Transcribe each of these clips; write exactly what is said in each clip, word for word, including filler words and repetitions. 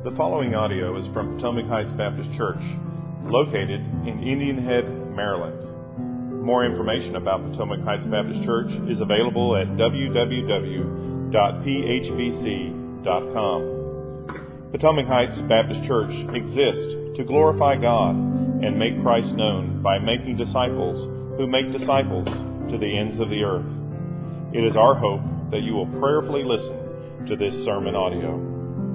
The following audio is from Potomac Heights Baptist Church, located in Indian Head, Maryland. More information about Potomac Heights Baptist Church is available at w w w dot p h b c dot com. Potomac Heights Baptist Church exists to glorify God and make Christ known by making disciples who make disciples to the ends of the earth. It is our hope that you will prayerfully listen to this sermon audio.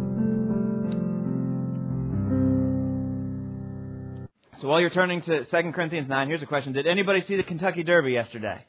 So while you're turning to Second Corinthians nine, here's a question. Did anybody see the Kentucky Derby yesterday?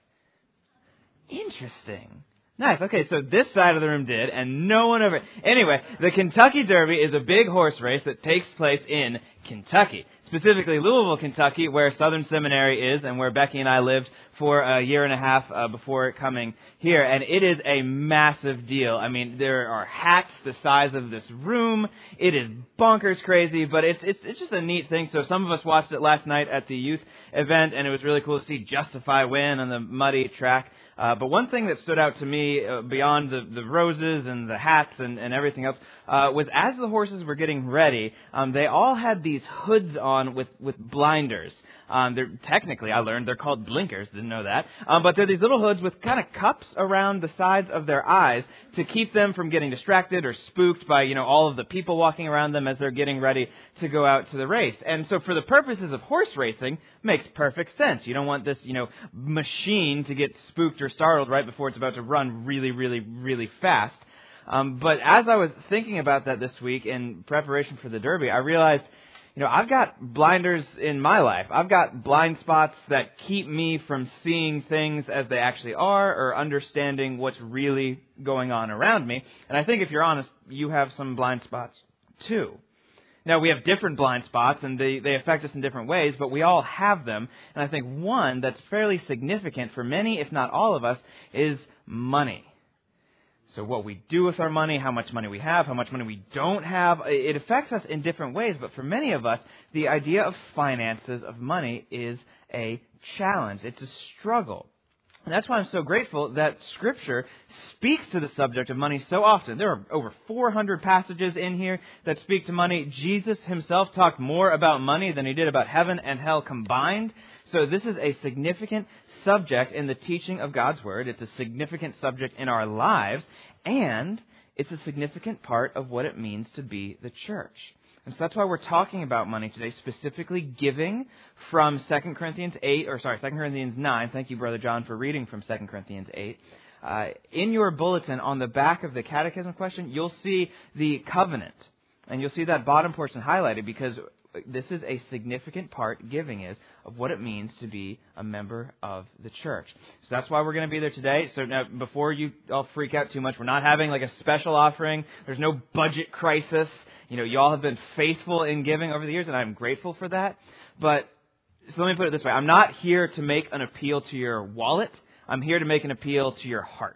Interesting. Nice. Okay, so this side of the room did, and no one over... Anyway, the Kentucky Derby is a big horse race that takes place in Kentucky. Specifically Louisville, Kentucky, where Southern Seminary is and where Becky and I lived for a year and a half uh, before coming here. And it is a massive deal. I mean, there are hats the size of this room. It is bonkers crazy, but it's it's it's just a neat thing. So some of us watched it last night at the youth event, and it was really cool to see Justify win on the muddy track. Uh, but one thing that stood out to me uh, beyond the, the roses and the hats and, and everything else uh, was as the horses were getting ready, um, they all had these hoods on with, with blinders. Um, they're technically, I learned, they're called blinkers. Didn't know that. Um, but they're these little hoods with kind of cups around the sides of their eyes to keep them from getting distracted or spooked by, you know, all of the people walking around them as they're getting ready to go out to the race. And so for the purposes of horse racing, makes perfect sense. You don't want this, you know, machine to get spooked or startled right before it's about to run really, really, really fast. Um, but as I was thinking about that this week in preparation for the Derby, I realized, you know, I've got blinders in my life. I've got blind spots that keep me from seeing things as they actually are or understanding what's really going on around me. And I think if you're honest, you have some blind spots too. Now, we have different blind spots, and they, they affect us in different ways, but we all have them. And I think one that's fairly significant for many, if not all of us, is money. So what we do with our money, how much money we have, how much money we don't have, it affects us in different ways. But for many of us, the idea of finances, of money, is a challenge. It's a struggle. And that's why I'm so grateful that Scripture speaks to the subject of money so often. There are over four hundred passages in here that speak to money. Jesus himself talked more about money than he did about heaven and hell combined. So this is a significant subject in the teaching of God's Word. It's a significant subject in our lives, and it's a significant part of what it means to be the church. And so that's why we're talking about money today, specifically giving from Second Corinthians eight, or sorry, Second Corinthians nine. Thank you, Brother John, for reading from Second Corinthians eight. Uh, in your bulletin, on the back of the catechism question, you'll see the covenant. And you'll see that bottom portion highlighted because this is a significant part, giving is, of what it means to be a member of the church. So that's why we're going to be there today. So now, before you all freak out too much, we're not having like a special offering. There's no budget crisis. You know, you all have been faithful in giving over the years, and I'm grateful for that. But, so let me put it this way. I'm not here to make an appeal to your wallet. I'm here to make an appeal to your heart.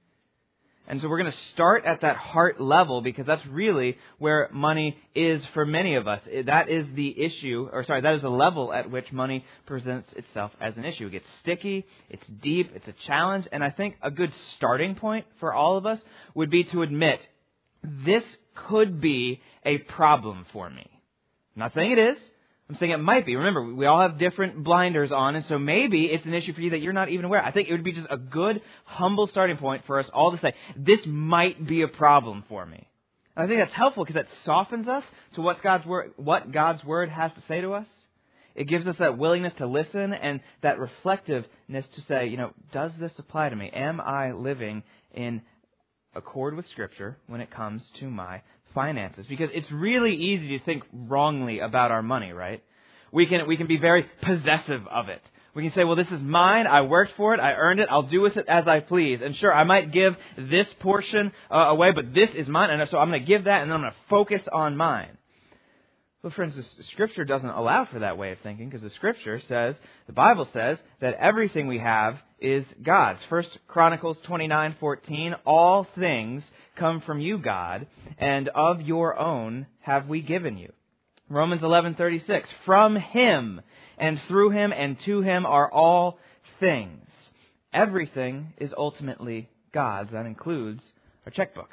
And so we're going to start at that heart level because that's really where money is for many of us. That is the issue, or sorry, that is the level at which money presents itself as an issue. It gets sticky, it's deep, it's a challenge, and I think a good starting point for all of us would be to admit this could be a problem for me. I'm not saying it is. I'm saying it might be. Remember, we all have different blinders on, and so maybe it's an issue for you that you're not even aware. I think it would be just a good, humble starting point for us all to say, this might be a problem for me. And I think that's helpful because that softens us to what God's word, what God's Word has to say to us. It gives us that willingness to listen and that reflectiveness to say, you know, does this apply to me? Am I living in accord with Scripture when it comes to my finances? Because it's really easy to think wrongly about our money, right? We can we can be very possessive of it. We can say, well, this is mine. I worked for it. I earned it. I'll do with it as I please. And sure, I might give this portion uh, away, but this is mine. And so I'm going to give that, and then I'm going to focus on mine. Well, friends, the Scripture doesn't allow for that way of thinking because the Scripture says, the Bible says, that everything we have is God's. First Chronicles twenty-nine fourteen, all things come from you, God, and of your own have we given you. Romans eleven thirty-six, from Him and through Him and to Him are all things. Everything is ultimately God's. That includes our checkbooks.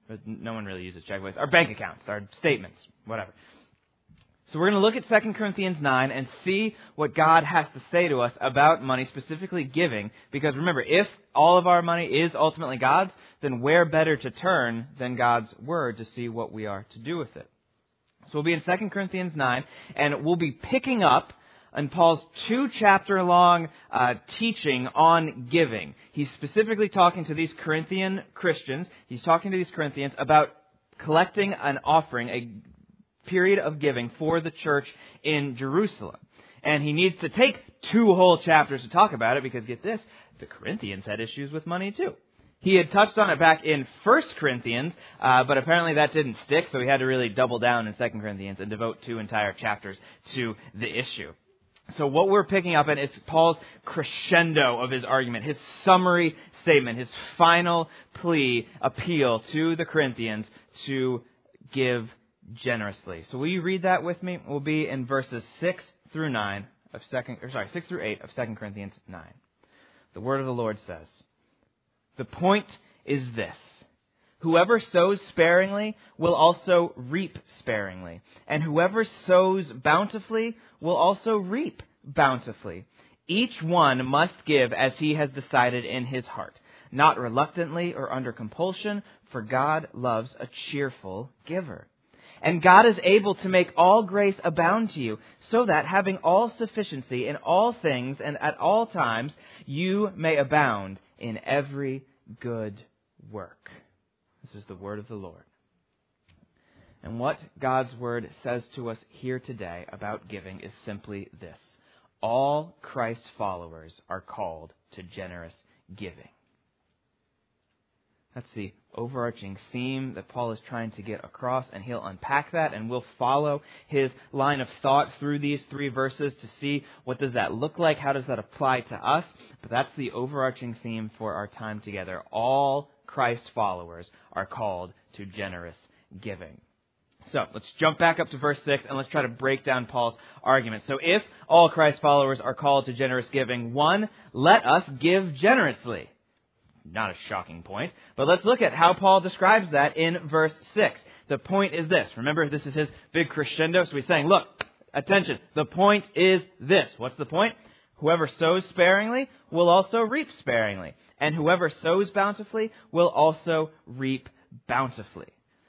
But no one really uses checkbooks. Our bank accounts, our statements, whatever. So we're going to look at Second Corinthians nine and see what God has to say to us about money, specifically giving. Because remember, if all of our money is ultimately God's, then where better to turn than God's Word to see what we are to do with it? So we'll be in Second Corinthians nine, and we'll be picking up in Paul's two-chapter-long uh, teaching on giving. He's specifically talking to these Corinthian Christians. He's talking to these Corinthians about collecting an offering, a period of giving for the church in Jerusalem. And he needs to take two whole chapters to talk about it because, get this, the Corinthians had issues with money too. He had touched on it back in First Corinthians, uh, but apparently that didn't stick, so he had to really double down in Second Corinthians and devote two entire chapters to the issue. So what we're picking up in is Paul's crescendo of his argument, his summary statement, his final plea, appeal to the Corinthians to give generously. So will you read that with me? We'll be in verses six through nine of second, or sorry, six through eight of Second Corinthians nine. The word of the Lord says, "The point is this: whoever sows sparingly will also reap sparingly, and whoever sows bountifully will also reap bountifully. Each one must give as he has decided in his heart, not reluctantly or under compulsion, for God loves a cheerful giver. And God is able to make all grace abound to you, so that, having all sufficiency in all things and at all times, you may abound in every good work." This is the word of the Lord. And what God's word says to us here today about giving is simply this: all Christ followers are called to generous giving. That's the overarching theme that Paul is trying to get across, and he'll unpack that, and we'll follow his line of thought through these three verses to see what does that look like, how does that apply to us. But that's the overarching theme for our time together. All Christ followers are called to generous giving. So let's jump back up to verse six and let's try to break down Paul's argument. So if all Christ followers are called to generous giving, one, let us give generously. Not a shocking point, but let's look at how Paul describes that in verse six. The point is this. Remember, this is his big crescendo. So he's saying, look, attention, the point is this. What's the point? Whoever sows sparingly will also reap sparingly, and whoever sows bountifully will also reap bountifully.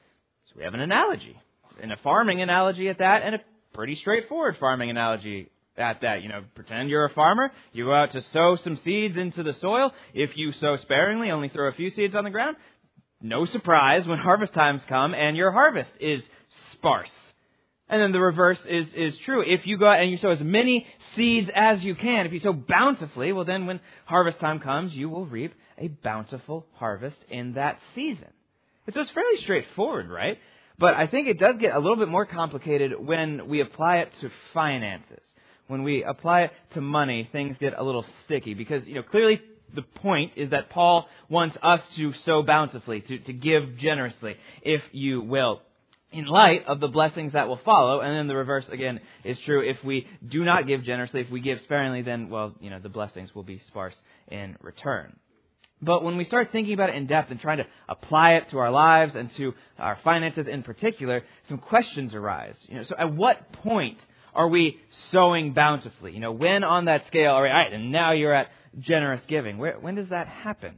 So we have an analogy, and a farming analogy at that, and a pretty straightforward farming analogy at that. You know, pretend you're a farmer. You go out to sow some seeds into the soil. If you sow sparingly, only throw a few seeds on the ground, no surprise when harvest times come and your harvest is sparse. And then the reverse is, is true. If you go out and you sow as many seeds as you can, if you sow bountifully, well then when harvest time comes, you will reap a bountiful harvest in that season. And so it's fairly straightforward, right? But I think it does get a little bit more complicated when we apply it to finances. When we apply it to money, things get a little sticky because, you know, clearly the point is that Paul wants us to sow bountifully, to, to give generously, if you will, in light of the blessings that will follow. And then the reverse, again, is true. If we do not give generously, if we give sparingly, then, well, you know, the blessings will be sparse in return. But when we start thinking about it in depth and trying to apply it to our lives and to our finances in particular, some questions arise. You know, so at what point are we sowing bountifully? You know, when on that scale, all right, and now you're at generous giving. Where, when does that happen?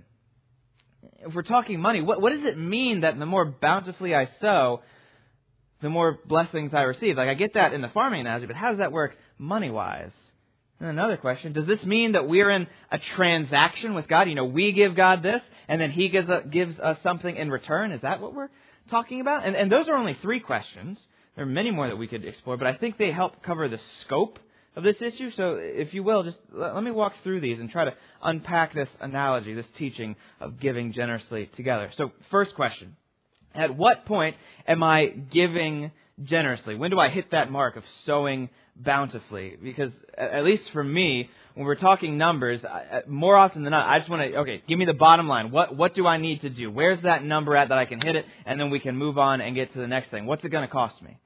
If we're talking money, what, what does it mean that the more bountifully I sow, the more blessings I receive? Like, I get that in the farming analogy, but how does that work money-wise? And another question, does this mean that we're in a transaction with God? You know, we give God this, and then He gives, a, gives us something in return? Is that what we're talking about? And, and those are only three questions. There are many more that we could explore, but I think they help cover the scope of this issue. So if you will, just let me walk through these and try to unpack this analogy, this teaching of giving generously together. So first question, at what point am I giving generously? When do I hit that mark of sowing bountifully? Because at least for me, when we're talking numbers, more often than not, I just want to, okay, give me the bottom line. What what do I need to do? Where's that number at that I can hit it? And then we can move on and get to the next thing. What's it going to cost me?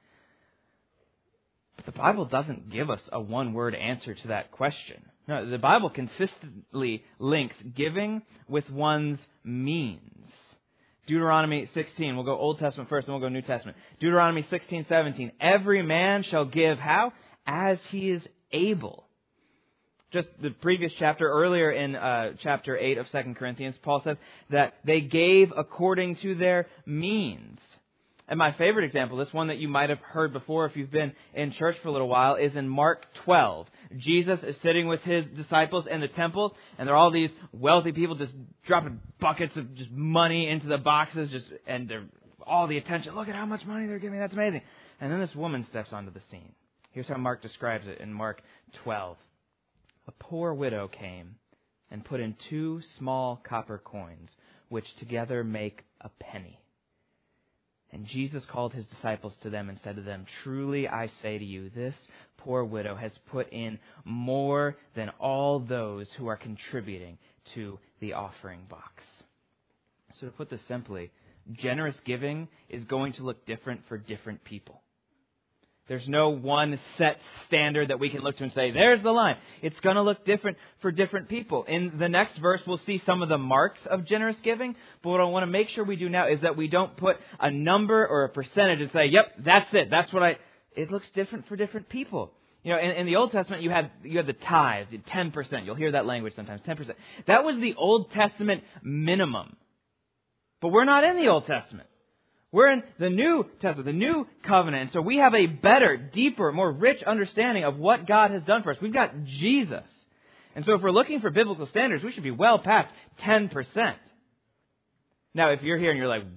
But the Bible doesn't give us a one-word answer to that question. No, the Bible consistently links giving with one's means. Deuteronomy sixteen. We'll go Old Testament first, then we'll go New Testament. Deuteronomy sixteen, seventeen. Every man shall give how? As he is able. Just the previous chapter, earlier in uh, chapter eight of Second Corinthians, Paul says that they gave according to their means. And my favorite example, this one that you might have heard before if you've been in church for a little while, is in Mark twelve. Jesus is sitting with his disciples in the temple, and there are all these wealthy people just dropping buckets of just money into the boxes, just and they're all the attention. Look at how much money they're giving. That's amazing. And then this woman steps onto the scene. Here's how Mark describes it in Mark twelve. A poor widow came and put in two small copper coins, which together make a penny. And Jesus called his disciples to them and said to them, truly I say to you, this poor widow has put in more than all those who are contributing to the offering box. So to put this simply, generous giving is going to look different for different people. There's no one set standard that we can look to and say, there's the line. It's going to look different for different people. In the next verse, we'll see some of the marks of generous giving. But what I want to make sure we do now is that we don't put a number or a percentage and say, yep, that's it. That's what I... It looks different for different people. You know, in, in the Old Testament, you had you had the tithe, ten percent. You'll hear that language sometimes, ten percent. That was the Old Testament minimum. But we're not in the Old Testament. We're in the New Testament, the New Covenant. And so we have a better, deeper, more rich understanding of what God has done for us. We've got Jesus. And so if we're looking for biblical standards, we should be well past ten percent. Now, if you're here and you're like,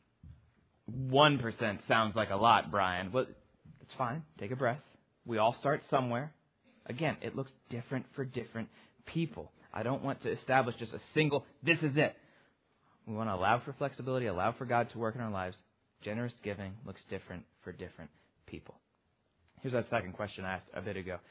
one percent sounds like a lot, Brian. Well, it's fine. Take a breath. We all start somewhere. Again, it looks different for different people. I don't want to establish just a single, this is it. We want to allow for flexibility, allow for God to work in our lives. Generous giving looks different for different people. Here's that second question I asked a bit ago.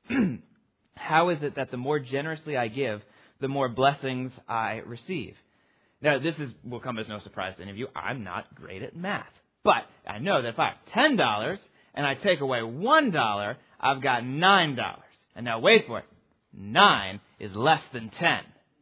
How is it that the more generously I give, the more blessings I receive? Now, this is will come as no surprise to any of you. I'm not great at math. But I know that if I have ten dollars and I take away one dollar, I've got nine dollars. And now wait for it. nine is less than ten.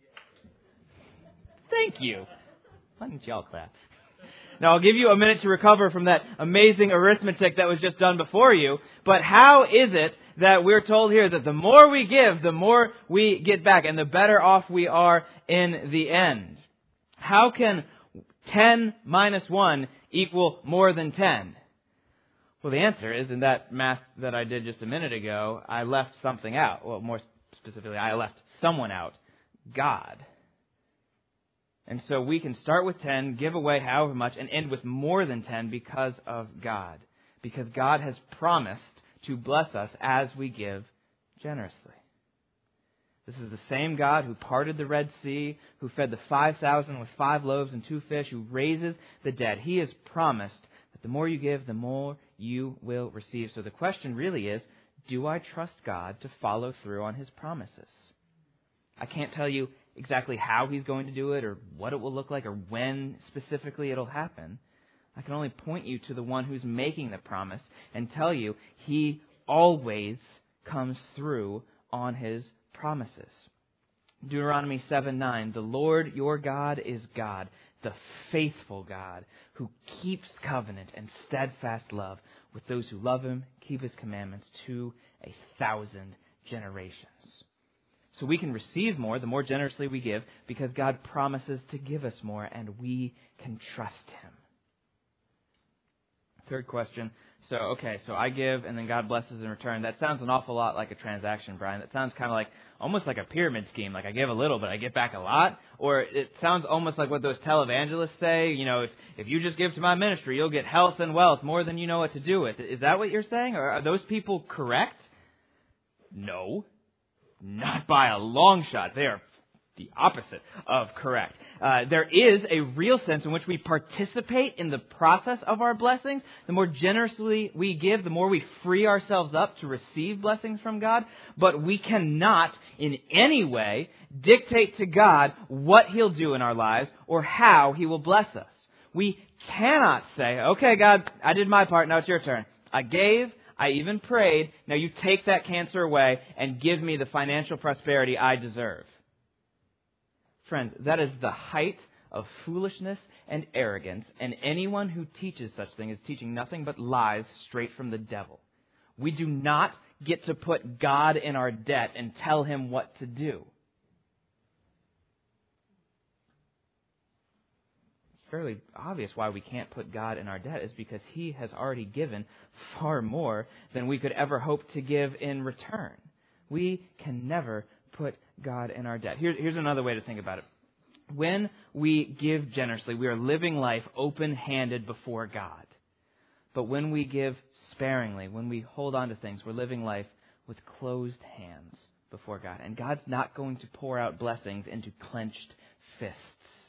Thank you. Why didn't y'all clap? Now, I'll give you a minute to recover from that amazing arithmetic that was just done before you. But how is it that we're told here that the more we give, the more we get back, and the better off we are in the end? How can ten minus one equal more than ten? Well, the answer is in that math that I did just a minute ago, I left something out. Well, more specifically, I left someone out. God. And so we can start with ten, give away however much, and end with more than ten because of God. Because God has promised to bless us as we give generously. This is the same God who parted the Red Sea, who fed the five thousand with five loaves and two fish, who raises the dead. He has promised that the more you give, the more you will receive. So the question really is, do I trust God to follow through on His promises? I can't tell you exactly how He's going to do it or what it will look like or when specifically it'll happen. I can only point you to the one who's making the promise and tell you He always comes through on His promises. Deuteronomy seven nine, the Lord your God is God, the faithful God, who keeps covenant and steadfast love with those who love Him, keep His commandments to a thousand generations. So we can receive more the more generously we give because God promises to give us more and we can trust Him. Third question. So, okay, so I give and then God blesses in return. That sounds an awful lot like a transaction, Brian. That sounds kind of like, almost like a pyramid scheme. Like I give a little, but I get back a lot. Or it sounds almost like what those televangelists say. You know, if, if you just give to my ministry, you'll get health and wealth more than you know what to do with. Is that what you're saying? Or are those people correct? No. Not by a long shot. They are the opposite of correct. Uh, there is a real sense in which we participate in the process of our blessings. The more generously we give, the more we free ourselves up to receive blessings from God. But we cannot in any way dictate to God what He'll do in our lives or how He will bless us. We cannot say, okay, God, I did my part. Now it's your turn. I gave. I even prayed. Now you take that cancer away and give me the financial prosperity I deserve. Friends, that is the height of foolishness and arrogance, and anyone who teaches such things is teaching nothing but lies straight from the devil. We do not get to put God in our debt and tell him what to do. It's fairly obvious why we can't put God in our debt is because he has already given far more than we could ever hope to give in return. We can never put God in our debt. Here's, here's another way to think about it. When we give generously, we are living life open-handed before God. But when we give sparingly, when we hold on to things, we're living life with closed hands before God. And God's not going to pour out blessings into clenched fists.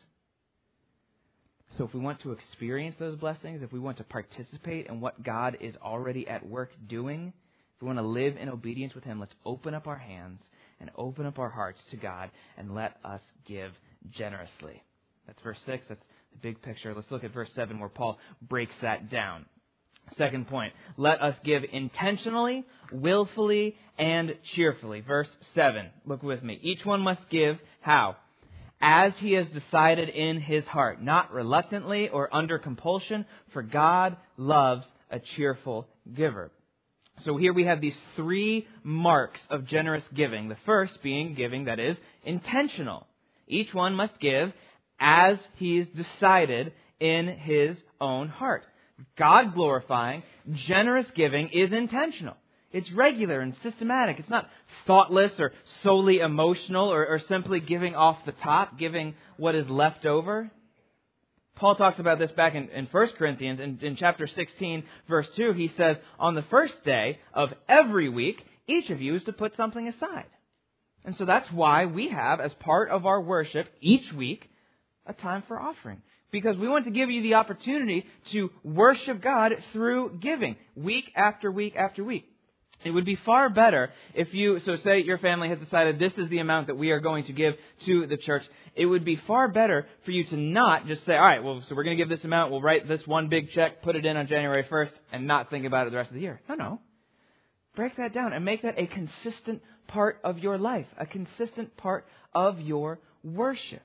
So if we want to experience those blessings, if we want to participate in what God is already at work doing, if we want to live in obedience with him, let's open up our hands and open up our hearts to God and let us give generously. That's verse six. That's the big picture. Let's look at verse seven where Paul breaks that down. Second point, let us give intentionally, willfully, and cheerfully. Verse seven, look with me. Each one must give, how? As he has decided in his heart, not reluctantly or under compulsion, for God loves a cheerful giver. So here we have these three marks of generous giving. The first being giving that is intentional. Each one must give as he's decided in his own heart. God glorifying, generous giving is intentional. It's regular and systematic. It's not thoughtless or solely emotional or, or simply giving off the top, giving what is left over. Paul talks about this back in, in First Corinthians in, in chapter sixteen, verse two. He says, on the first day of every week, each of you is to put something aside. And so that's why we have, as part of our worship each week, a time for offering. Because we want to give you the opportunity to worship God through giving, week after week after week. It would be far better if you, so say your family has decided this is the amount that we are going to give to the church. It would be far better for you to not just say, all right, well, so we're going to give this amount, we'll write this one big check, put it in on January first, and not think about it the rest of the year. No, no. Break that down and make that a consistent part of your life, a consistent part of your worship.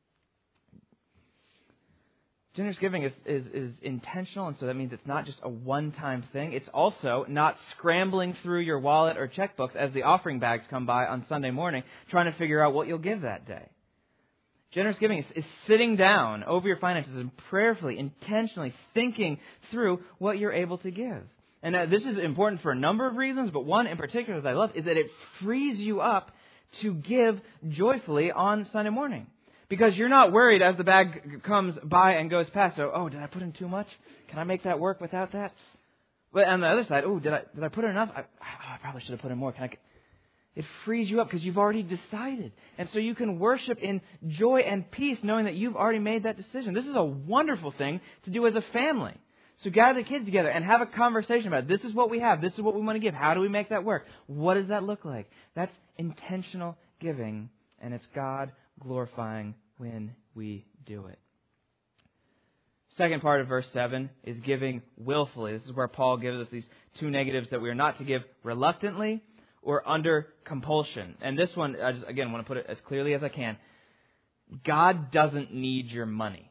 Generous giving is, is, is intentional, and so that means it's not just a one-time thing. It's also not scrambling through your wallet or checkbooks as the offering bags come by on Sunday morning, trying to figure out what you'll give that day. Generous giving is, is sitting down over your finances and prayerfully, intentionally thinking through what you're able to give. And uh, this is important for a number of reasons, but one in particular that I love is that it frees you up to give joyfully on Sunday morning. Because you're not worried as the bag comes by and goes past. So, oh, did I put in too much? Can I make that work without that? But on the other side, oh, did I did I put in enough? I, oh, I probably should have put in more. Can I? It frees you up because you've already decided. And so you can worship in joy and peace knowing that you've already made that decision. This is a wonderful thing to do as a family. So gather the kids together and have a conversation about it. This is what we have. This is what we want to give. How do we make that work? What does that look like? That's intentional giving, and it's God glorifying when we do it. Second part of verse seven is giving willfully. This is where Paul gives us these two negatives that we are not to give reluctantly or under compulsion. And this one, I just again want to put it as clearly as I can. God doesn't need your money.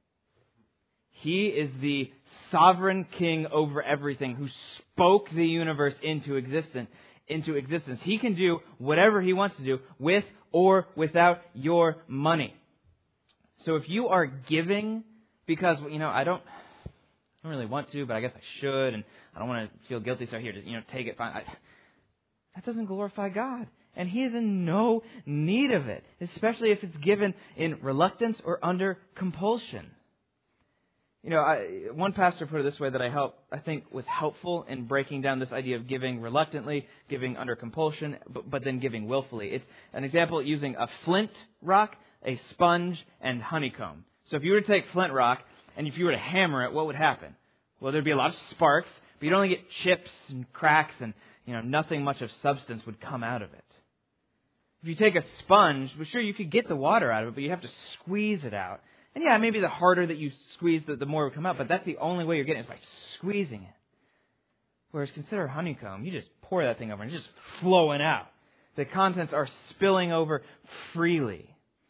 He is the sovereign king over everything who spoke the universe into existence. into existence. He can do whatever he wants to do with or without your money. So if you are giving because, you know, I don't I don't really want to, but I guess I should, and I don't want to feel guilty, so here, just, you know, take it, fine. I, that doesn't glorify God. And he is in no need of it, especially if it's given in reluctance or under compulsion. You know, I, one pastor put it this way that I help, I think was helpful in breaking down this idea of giving reluctantly, giving under compulsion, but, but then giving willfully. It's an example using a flint rock, a sponge, and honeycomb. So if you were to take flint rock and if you were to hammer it, what would happen? Well, there'd be a lot of sparks, but you'd only get chips and cracks, and you know nothing much of substance would come out of it. If you take a sponge, well, sure, you could get the water out of it, but you have to squeeze it out. And yeah, maybe the harder that you squeeze, the, the more it will come out. But that's the only way you're getting it, is by squeezing it. Whereas consider honeycomb. You just pour that thing over and it's just flowing out. The contents are spilling over freely.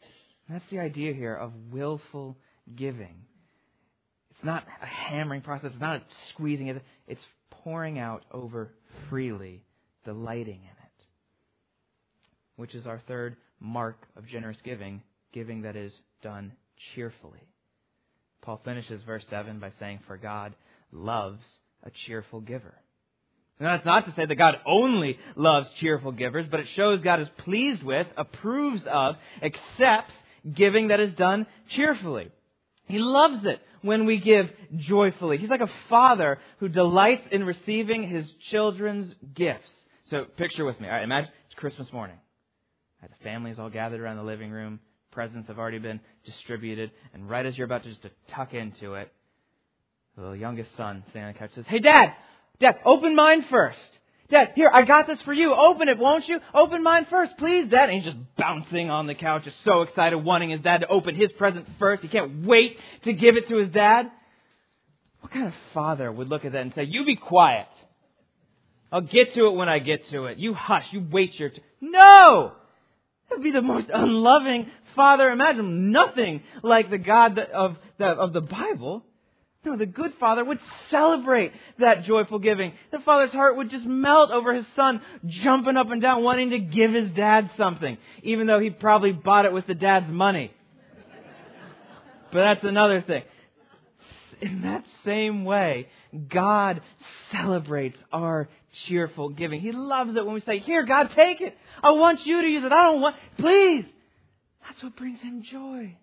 And that's the idea here of willful giving. It's not a hammering process. It's not a squeezing it. It's pouring out over freely, delighting in it. Which is our third mark of generous giving, giving that is done cheerfully. Paul finishes verse seven by saying, "For God loves a cheerful giver." Now, that's not to say that God only loves cheerful givers, but it shows God is pleased with, approves of, accepts giving that is done cheerfully. He loves it when we give joyfully. He's like a father who delights in receiving his children's gifts. So picture with me. All right, imagine it's Christmas morning. All right, the family is all gathered around the living room. Presents have already been distributed. And right as you're about to just to tuck into it, the little youngest son sitting on the couch says, "Hey, Dad! Dad, open mine first. Dad, here, I got this for you. Open it, won't you? Open mine first, please, Dad." And he's just bouncing on the couch, just so excited, wanting his dad to open his present first. He can't wait to give it to his dad. What kind of father would look at that and say, "You be quiet. I'll get to it when I get to it. You hush. You wait your turn." No! That would be the most unloving father imaginable. Nothing like the God of the, of the Bible. No, the good father would celebrate that joyful giving. The father's heart would just melt over his son jumping up and down, wanting to give his dad something, even though he probably bought it with the dad's money. But that's another thing. In that same way, God celebrates our cheerful giving. He loves it when we say, "Here, God, take it. I want you to use it. I don't want... Please." That's what brings him joy.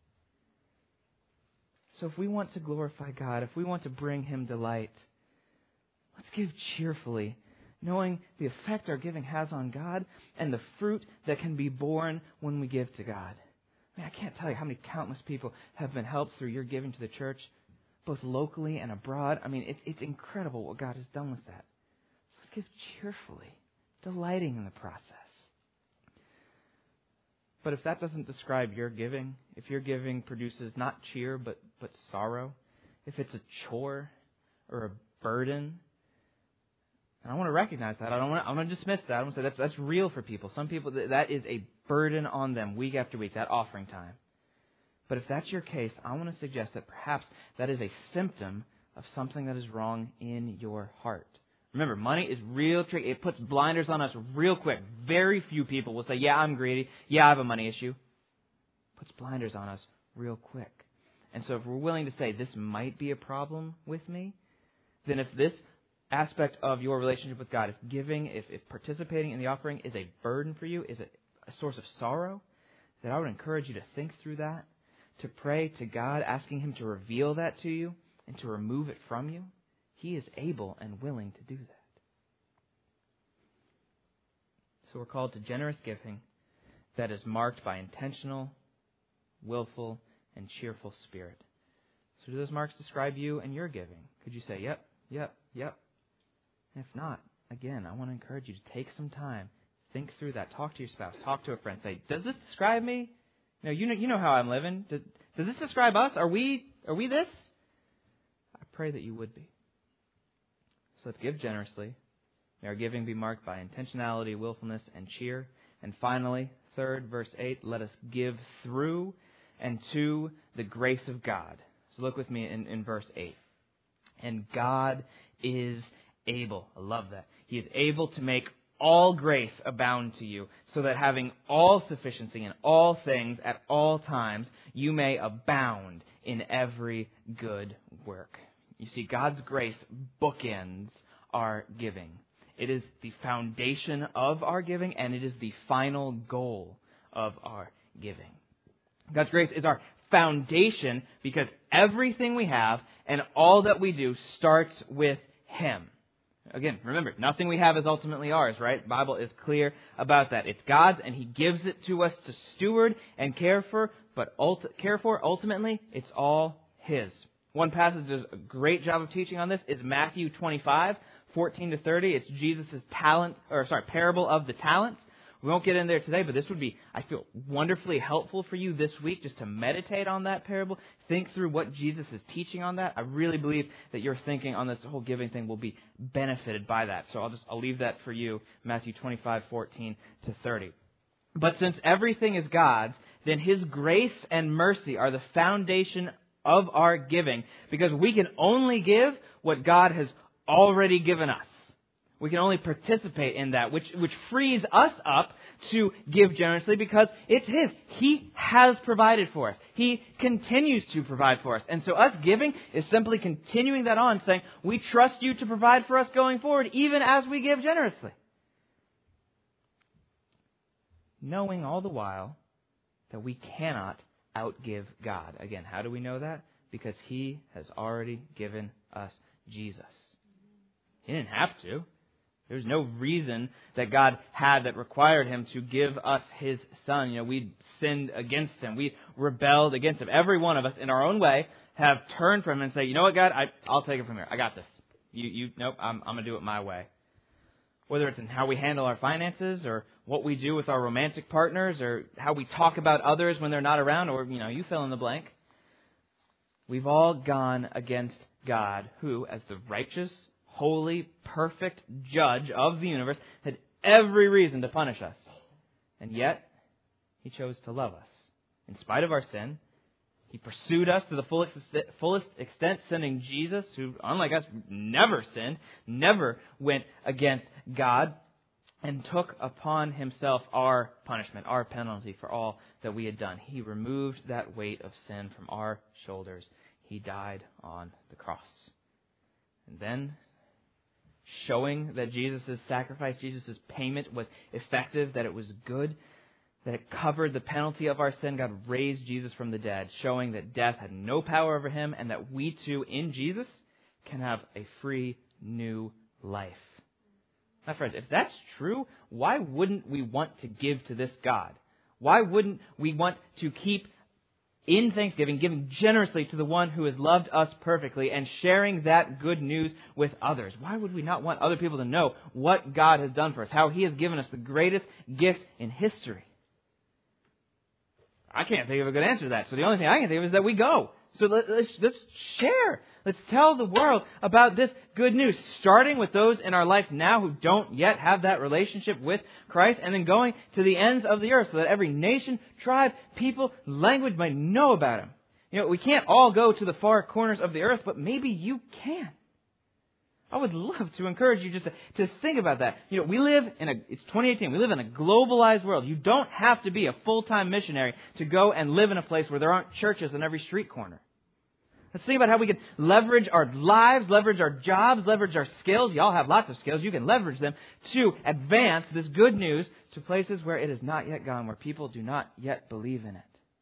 So if we want to glorify God, if we want to bring him delight, let's give cheerfully, knowing the effect our giving has on God and the fruit that can be born when we give to God. I mean, I can't tell you how many countless people have been helped through your giving to the church, both locally and abroad. I mean, it, it's incredible what God has done with that. So let's give cheerfully, delighting in the process. But if that doesn't describe your giving, if your giving produces not cheer but, but sorrow, if it's a chore or a burden, and I want to recognize that. I don't want to, I want to dismiss that. I want to say that's, that's real for people. Some people, that is a burden on them week after week, that offering time. But if that's your case, I want to suggest that perhaps that is a symptom of something that is wrong in your heart. Remember, money is real tricky. It puts blinders on us real quick. Very few people will say, "Yeah, I'm greedy. Yeah, I have a money issue." It puts blinders on us real quick. And so if we're willing to say, this might be a problem with me, then if this aspect of your relationship with God, if giving, if, if participating in the offering is a burden for you, is a, a source of sorrow, then I would encourage you to think through that, to pray to God, asking him to reveal that to you and to remove it from you. He is able and willing to do that. So we're called to generous giving that is marked by intentional, willful, and cheerful spirit. So do those marks describe you and your giving? Could you say, "Yep, yep, yep"? And if not, again, I want to encourage you to take some time, think through that, talk to your spouse, talk to a friend, say, "Does this describe me? You know, you know, you know how I'm living. Does, does this describe us? Are we, are we this?" I pray that you would be. So let's give generously. May our giving be marked by intentionality, willfulness, and cheer. And finally, third, verse eight, let us give through and to the grace of God. So look with me in, in verse eight. And God is able. I love that. He is able to make all grace abound to you, so that having all sufficiency in all things at all times, you may abound in every good work. You see, God's grace bookends our giving. It is the foundation of our giving, and it is the final goal of our giving. God's grace is our foundation because everything we have and all that we do starts with Him. Again, remember, nothing we have is ultimately ours, right? The Bible is clear about that. It's God's, and He gives it to us to steward and care for, but ulti- care for, ultimately, it's all His. One passage that does a great job of teaching on this is Matthew twenty-five, fourteen to thirty. It's Jesus' talent, or sorry, parable of the talents. We won't get in there today, but this would be, I feel, wonderfully helpful for you this week just to meditate on that parable. Think through what Jesus is teaching on that. I really believe that your thinking on this whole giving thing will be benefited by that. So I'll just, I'll leave that for you, Matthew twenty-five, fourteen to thirty. But since everything is God's then His grace and mercy are the foundation of our giving, because we can only give what God has already given us. We can only participate in that, which, which frees us up to give generously because it's His. He has provided for us. He continues to provide for us. And so us giving is simply continuing that on, saying, we trust you to provide for us going forward, even as we give generously. Knowing all the while that we cannot outgive God. Again, how do we know that? Because He has already given us Jesus. He didn't have to. There's no reason that God had that required Him to give us His Son. You know, we sinned against Him. We rebelled against Him. Every one of us, in our own way, have turned from Him and say, you know what, God, I, I'll take it from here. I got this. You, you, nope, I'm, I'm going to do it my way. Whether it's in how we handle our finances or what we do with our romantic partners or how we talk about others when they're not around, or, you know, you fill in the blank. We've all gone against God, who, as the righteous, holy, perfect judge of the universe, had every reason to punish us. And yet, He chose to love us. In spite of our sin, He pursued us to the fullest, fullest extent, sending Jesus, who, unlike us, never sinned, never went against God, and took upon Himself our punishment, our penalty for all that we had done. He removed that weight of sin from our shoulders. He died on the cross. And then, showing that Jesus' sacrifice, Jesus' payment was effective, that it was good, that it covered the penalty of our sin, God raised Jesus from the dead, showing that death had no power over Him, and that we too, in Jesus, can have a free new life. Now, friends, if that's true, why wouldn't we want to give to this God? Why wouldn't we want to keep in thanksgiving, giving generously to the one who has loved us perfectly and sharing that good news with others? Why would we not want other people to know what God has done for us, how He has given us the greatest gift in history? I can't think of a good answer to that. So the only thing I can think of is that we go. So let, let's, let's share. Let's tell the world about this good news, starting with those in our life now who don't yet have that relationship with Christ, and then going to the ends of the earth so that every nation, tribe, people, language might know about Him. You know, we can't all go to the far corners of the earth, but maybe you can. I would love to encourage you just to, to think about that. You know, we live in a, it's twenty eighteen, we live in a globalized world. You don't have to be a full-time missionary to go and live in a place where there aren't churches on every street corner. Let's think about how we can leverage our lives, leverage our jobs, leverage our skills. Y'all have lots of skills. You can leverage them to advance this good news to places where it is not yet gone, where people do not yet believe in it.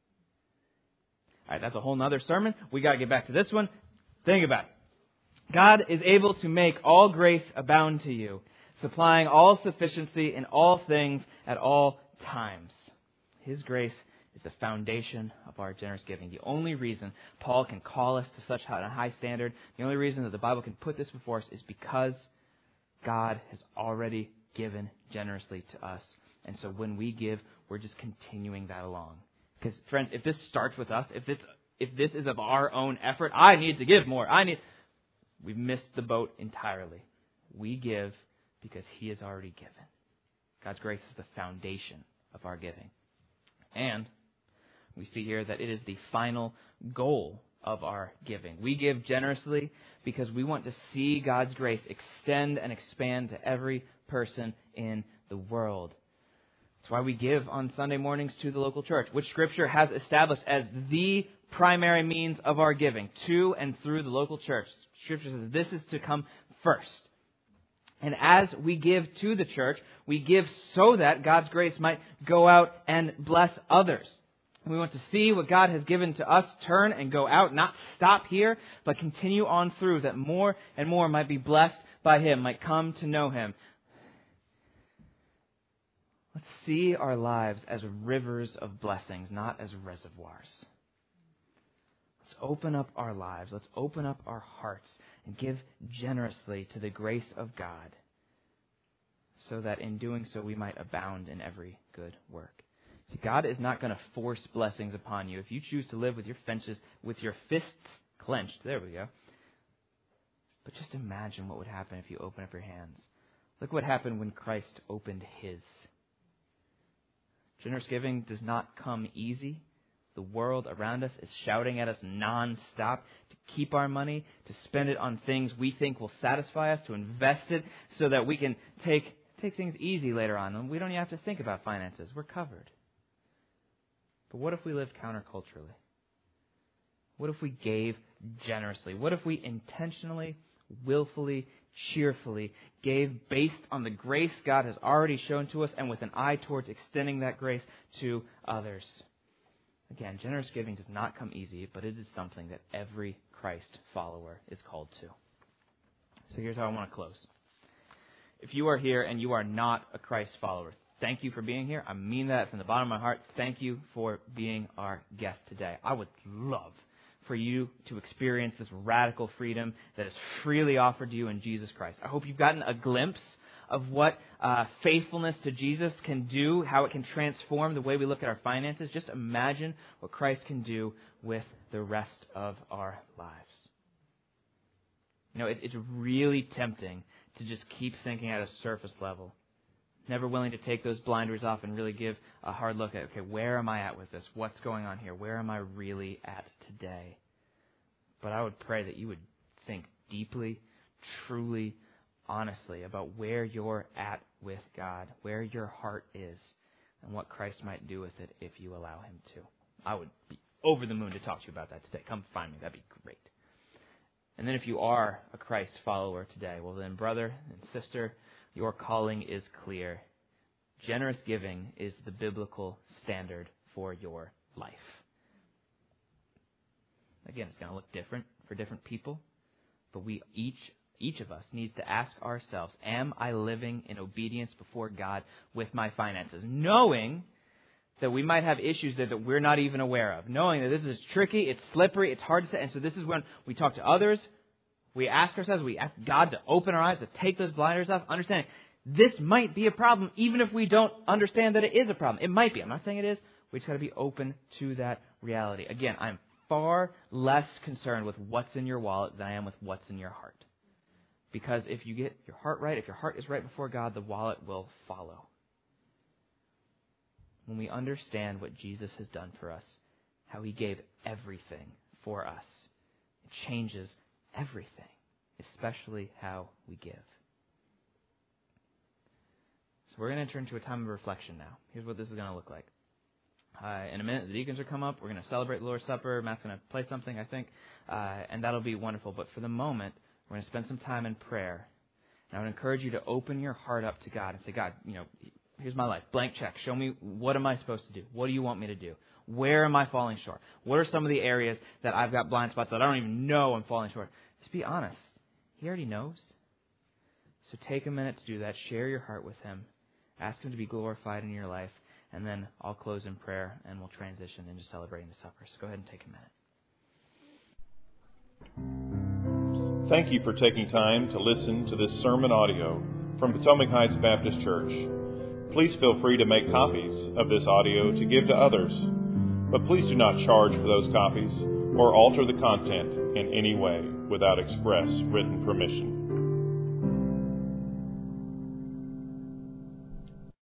All right, that's a whole other sermon. We got to get back to this one. Think about it. God is able to make all grace abound to you, supplying all sufficiency in all things at all times. His grace is the foundation of our generous giving. The only reason Paul can call us to such a high standard, the only reason that the Bible can put this before us is because God has already given generously to us. And so when we give, we're just continuing that along. Because, friends, if this starts with us, if this, if this is of our own effort, I need to give more, I need... We've missed the boat entirely. We give because He has already given. God's grace is the foundation of our giving. And we see here that it is the final goal of our giving. We give generously because we want to see God's grace extend and expand to every person in the world. That's why we give on Sunday mornings to the local church, which Scripture has established as the primary means of our giving, to and through the local church. Scripture says this is to come first. And as we give to the church, we give so that God's grace might go out and bless others. And we want to see what God has given to us turn and go out, not stop here, but continue on through, that more and more might be blessed by Him, might come to know Him. Let's see our lives as rivers of blessings, not as reservoirs. Let's open up our lives. Let's open up our hearts and give generously to the grace of God, so that in doing so we might abound in every good work. See, God is not going to force blessings upon you. If you choose to live with your fences, with your fists clenched, there we go. But just imagine what would happen if you open up your hands. Look what happened when Christ opened His. Generous giving does not come easy. The world around us is shouting at us nonstop to keep our money, to spend it on things we think will satisfy us, to invest it so that we can take take things easy later on. And we don't even have to think about finances. We're covered. But what if we lived counterculturally? What if we gave generously? What if we intentionally, willfully, cheerfully gave based on the grace God has already shown to us and with an eye towards extending that grace to others? Again, generous giving does not come easy, but it is something that every Christ follower is called to. So here's how I want to close. If you are here and you are not a Christ follower, thank you for being here. I mean that from the bottom of my heart. Thank you for being our guest today. I would love for you to experience this radical freedom that is freely offered to you in Jesus Christ. I hope you've gotten a glimpse of what uh, faithfulness to Jesus can do, how it can transform the way we look at our finances. Just imagine what Christ can do with the rest of our lives. You know, it, it's really tempting to just keep thinking at a surface level, never willing to take those blinders off and really give a hard look at, okay, where am I at with this? What's going on here? Where am I really at today? But I would pray that you would think deeply, truly, honestly about where you're at with God, where your heart is, and what Christ might do with it if you allow Him to. I would be over the moon to talk to you about that today. Come find me. That'd be great. And then if you are a Christ follower today, well then, brother and sister, your calling is clear. Generous giving is the biblical standard for your life. Again, it's going to look different for different people, but we each, each of us needs to ask ourselves, am I living in obedience before God with my finances? Knowing that we might have issues there that we're not even aware of. Knowing that this is tricky, it's slippery, it's hard to say. And so this is when we talk to others, we ask ourselves, we ask God to open our eyes, to take those blinders off, understanding this might be a problem, even if we don't understand that it is a problem. It might be. I'm not saying it is. We just got to be open to that reality. Again, I'm far less concerned with what's in your wallet than I am with what's in your heart. Because if you get your heart right, if your heart is right before God, the wallet will follow. When we understand what Jesus has done for us, how He gave everything for us, it changes everything, especially how we give. So we're going to turn to a time of reflection now. Here's what this is going to look like. Uh, in a minute, the deacons are come up. We're going to celebrate the Lord's Supper. Matt's going to play something, I think, uh, and that'll be wonderful. But for the moment, we're going to spend some time in prayer. And I would encourage you to open your heart up to God and say, God, you know, here's my life. Blank check. Show me, what am I supposed to do? What do you want me to do? Where am I falling short? What are some of the areas that I've got blind spots that I don't even know I'm falling short? Just be honest. He already knows. So take a minute to do that. Share your heart with Him. Ask Him to be glorified in your life. And then I'll close in prayer and we'll transition into celebrating the supper. So go ahead and take a minute. Thank you for taking time to listen to this sermon audio from Potomac Heights Baptist Church. Please feel free to make copies of this audio to give to others, but please do not charge for those copies or alter the content in any way without express written permission.